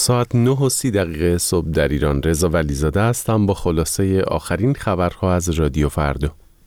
ساعت 9:30 صبح در ایران. رضا ولیزاده هستم با خلاصه آخرین خبرها از رادیو فردا.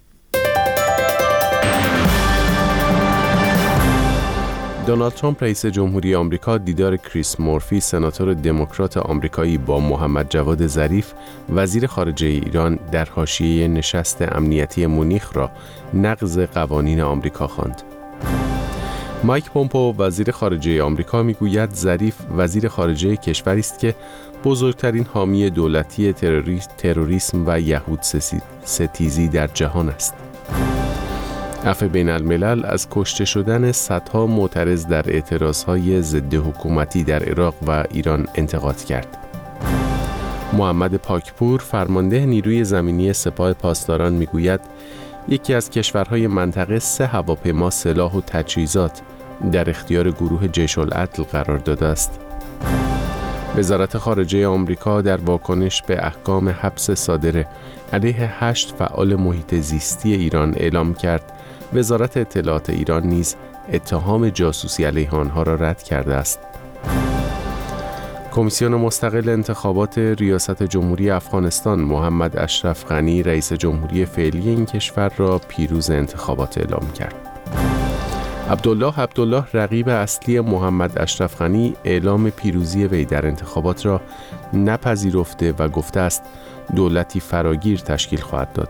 دونالد ترامپ رئیس جمهوری آمریکا دیدار کریس مورفی سناتور دموکرات آمریکایی با محمد جواد ظریف وزیر خارجه ایران در حاشیه نشست امنیتی مونیخ را نقض قوانین آمریکا خواند. مایک پومپئو وزیر خارجه آمریکا میگوید ظریف وزیر خارجه کشوری است که بزرگترین حامی دولتی تروریسم و یهود ستیزی در جهان است. عفو بین الملل از کشته شدن صدها معترض در اعتراضهای ضد حکومتی در عراق و ایران انتقاد کرد. محمد پاکپور فرمانده نیروی زمینی سپاه پاسداران میگوید یکی از کشورهای منطقه 3 هواپیما سلاح و تجهیزات در اختیار گروه جیش العدل قرار داده است. وزارت خارجه آمریکا در واکنش به احکام حبس صادره علیه 8 فعال محیط زیستی ایران اعلام کرد وزارت اطلاعات ایران نیز اتهام جاسوسی علیه آنها را رد کرده است. کمیسیون مستقل انتخابات ریاست جمهوری افغانستان محمد اشرف غنی رئیس جمهوری فعلی این کشور را پیروز انتخابات اعلام کرد. عبدالله رقیب اصلی محمد اشرف غنی اعلام پیروزی وی در انتخابات را نپذیرفته و گفته است دولتی فراگیر تشکیل خواهد داد.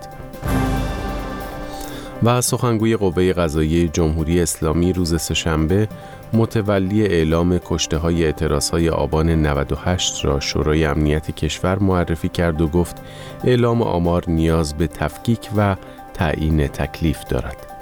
و سخنگوی قوه قضاییه جمهوری اسلامی روز سه‌شنبه متولی اعلام کشته‌های اعتراضهای آبان 98 را شورای امنیت کشور معرفی کرد و گفت اعلام آمار نیاز به تفکیک و تعیین تکلیف دارد.